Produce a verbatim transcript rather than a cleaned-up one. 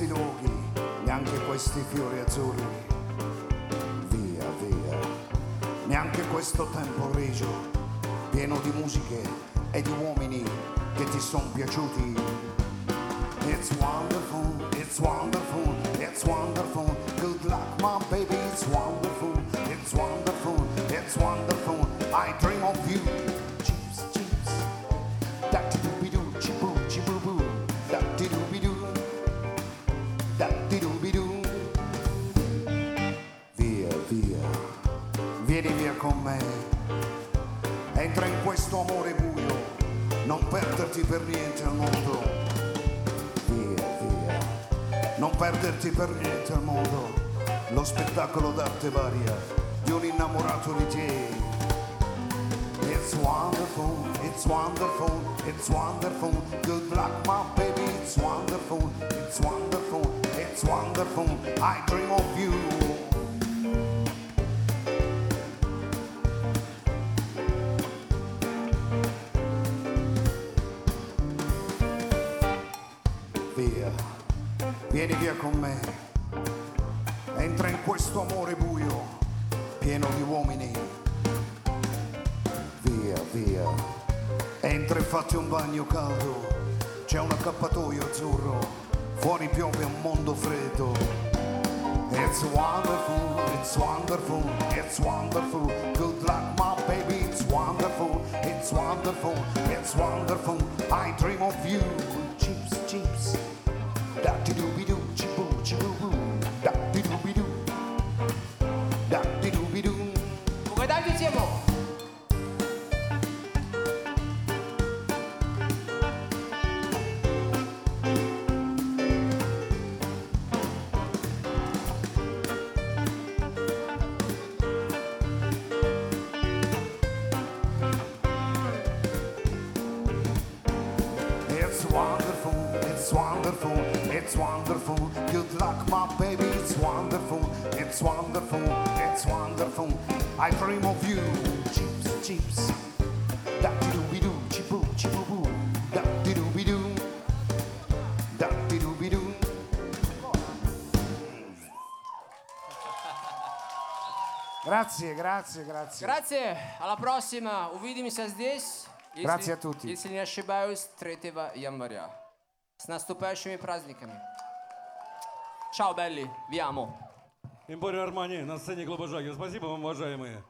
questi luoghi, neanche questi fiori azzurri. Via, via, neanche questo tempo regio, pieno di musiche e di uomini che ti sono piaciuti. It's wonderful, it's wonderful, it's wonderful. Good luck, my baby, it's wonderful, it's wonderful, it's wonderful. I dream of you. Chips, chips, da-di-doo-be-doo, chi-boo, chi-boo-boo, da-di-doo-be-doo, da-di-doo-be-doo. Via, via, vieni via con me. Entra in questo amore buio, non perderti per niente al mondo. Via, via, non perderti per niente al mondo. Lo spettacolo d'arte varia di un innamorato di te. It's wonderful, it's wonderful, it's wonderful. Good luck, my baby, it's wonderful, it's wonderful, it's wonderful. I dream of you. Via, vieni via con me, entra in questo amore buio, pieno di uomini. Via, via, entra e fatti un bagno caldo, c'è un accappatoio azzurro, fuori piove un mondo freddo. It's wonderful, it's wonderful, it's wonderful. Good luck, my baby, it's wonderful, it's wonderful, it's wonderful. I dream of you. Chips, chips, da-di-doo-be-doo, chi-boo, chi-boo-boo, da-di-doo-be-doo, da-di-doo-be-doo. Угадайте тему. It's wonderful, it's wonderful, it's wonderful. Good luck, my baby, it's wonderful, it's wonderful, it's wonderful. I dream of you. Chips, chips, da-di-doo-be-doo, chi-boo, chi-boo-boo, da-di-doo-be-doo, da-di-doo-be-doo. Grazie, grazie, grazie. Grazie, alla prossima. Увидимся здесь. Если, Grazie a tutti. Если не ошибаюсь, третьего января. С наступающими праздниками. Ciao belli, vi amo. Эмпорио Армани на сцене клуба Жагер. Спасибо вам, уважаемые.